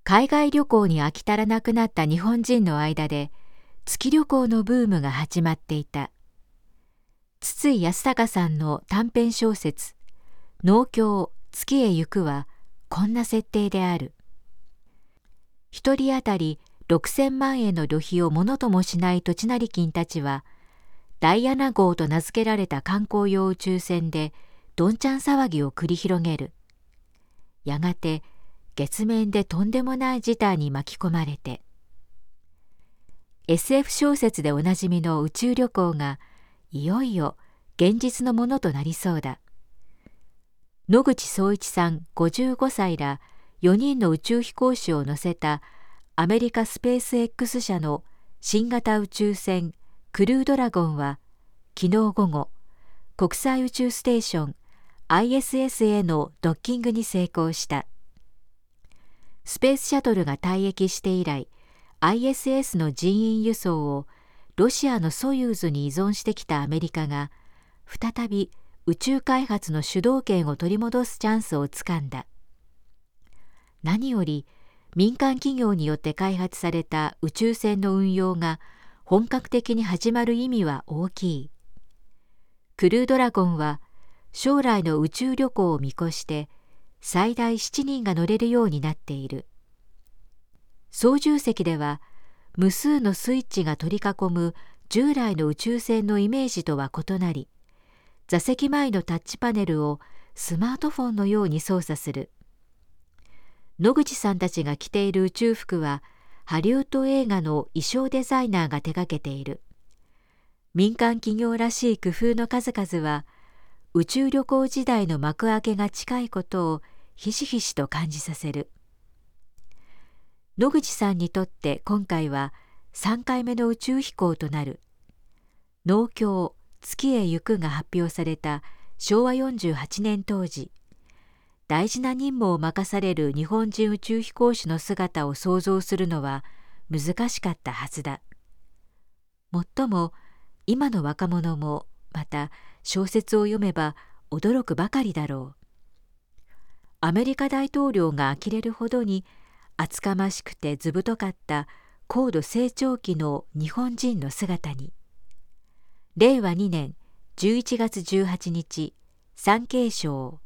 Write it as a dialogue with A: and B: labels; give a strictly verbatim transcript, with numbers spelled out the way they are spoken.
A: 海外旅行に飽き足らなくなった日本人の間で月旅行のブームが始まっていた。筒井康隆さんの短編小説「農協月へ行く」はこんな設定である。一人当たりろくせんまんえんの旅費をものともしない土地成金たちはダイアナ号と名付けられた観光用宇宙船でどんちゃん騒ぎを繰り広げる。やがて月面でとんでもない事態に巻き込まれて、 エスエフ 小説でおなじみの宇宙旅行がいよいよ現実のものとなりそうだ。野口聡一さんごじゅうごさいらよにんの宇宙飛行士を乗せたアメリカスペース X 社の新型宇宙船クルードラゴンは昨日午後、国際宇宙ステーション アイエスエス へのドッキングに成功した。スペースシャトルが退役して以来、アイエスエス の人員輸送をロシアのソユーズに依存してきたアメリカが、再び宇宙開発の主導権を取り戻すチャンスをつかんだ。何より民間企業によって開発された宇宙船の運用が本格的に始まる意味は大きい。クルードラゴンは将来の宇宙旅行を見越して最大しちにんが乗れるようになっている。操縦席では無数のスイッチが取り囲む従来の宇宙船のイメージとは異なり、座席前のタッチパネルをスマートフォンのように操作する。野口さんたちが着ている宇宙服はハリウッド映画の衣装デザイナーが手掛けている。民間企業らしい工夫の数々は宇宙旅行時代の幕開けが近いことをひしひしと感じさせる。野口さんにとって今回はさんかいめの宇宙飛行となる。農協月へ行くが発表されたしょうわよんじゅうはちねん当時、大事な任務を任される日本人宇宙飛行士の姿を想像するのは難しかったはずだ。もっとも今の若者もまた小説を読めば驚くばかりだろう。アメリカ大統領が呆れるほどに厚かましくて図太かった高度成長期の日本人の姿に。れいわにねんじゅういちがつじゅうはちにち、産経省。